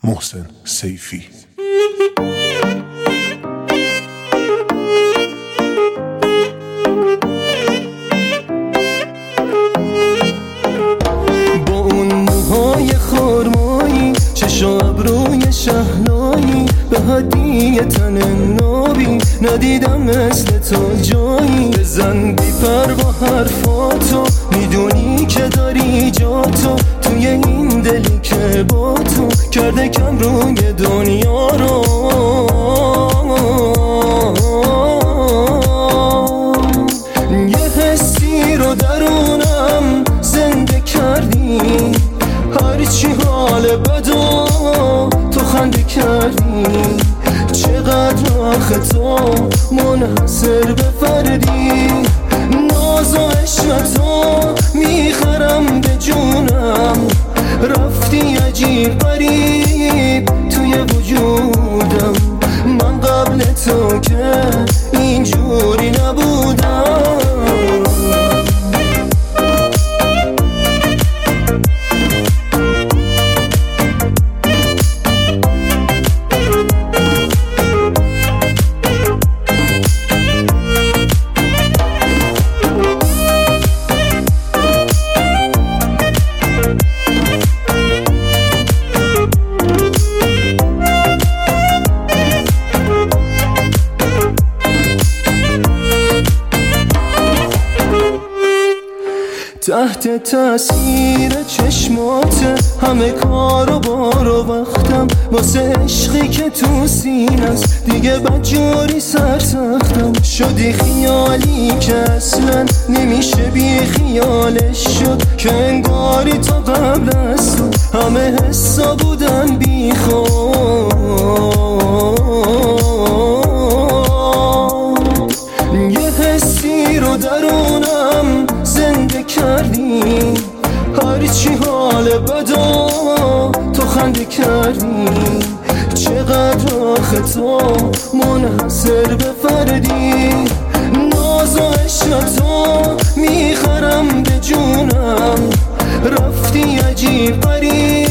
محسن سیفی. با اون موهای خرمایی، چشم ابروی شهلایی، به هدیه تن نابی ندیدم مثل تو جایی. بزن بی پر با حرفاتو، میدونی که داری جاتو توی این دلی که با تو کرده کم روی دنیا رو. یه حسی رو درونم زنده کردی، هرچی حال بدو تو خنده کردی. چقدر آخه تو منحصر به فردی، ناز و عشق تو میخرم به جونم. رفتی عجیب غریب توی وجودم، من قبل تو که اینجوری نبودم. تحت تاثیر چشمات همه کار و بار و وقتم، واسه عشقی که تو سینست دیگه بدجوری سرسختم. شدی خیالی که اصلا نمیشه بی خیالش شد، که انگاری تا قبل از تو همه حسا بودن بی خود. یه حسی رو درونم زنده کردی، هرچی حال بدو تو خنده کردی. چقدر آخه تو منحصر به فردی، ناز و عشق تو میخرم به جونم. رفتی عجیب غریب